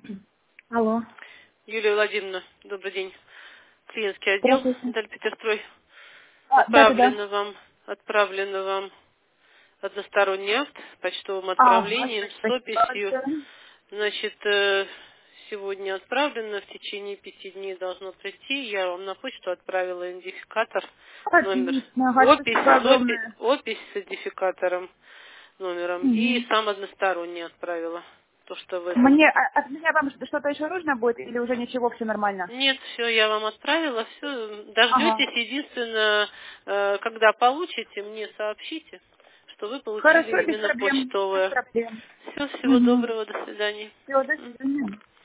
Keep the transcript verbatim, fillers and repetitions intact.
Алло. Юлия Владимировна, добрый день. Клиентский отдел, Здравствуйте. Дальпетерстрой. А, да-да-да. Отправлено вам, отправлено вам односторонний акт с почтовым Ага, отправлением с спасибо описью. большое. Значит, э, сегодня отправлено, в течение пяти дней должно прийти. Я вам на почту отправила идентификатор, номер, Отлично, ага, опись, спасибо опись, огромное. опись с идентификатором, номером. И Мгм. сам односторонний отправила. То, что вы... Мне, а- от меня вам что-то еще нужно будет или уже ничего, все нормально? Нет, все, я вам отправила, все. Ага. Дождетесь, единственное, э, когда получите, мне сообщите, что вы получили Хорошо, без именно проблем. Без почтовое. проблем. Все, всего Угу. доброго, до свидания. Все, до М. свидания.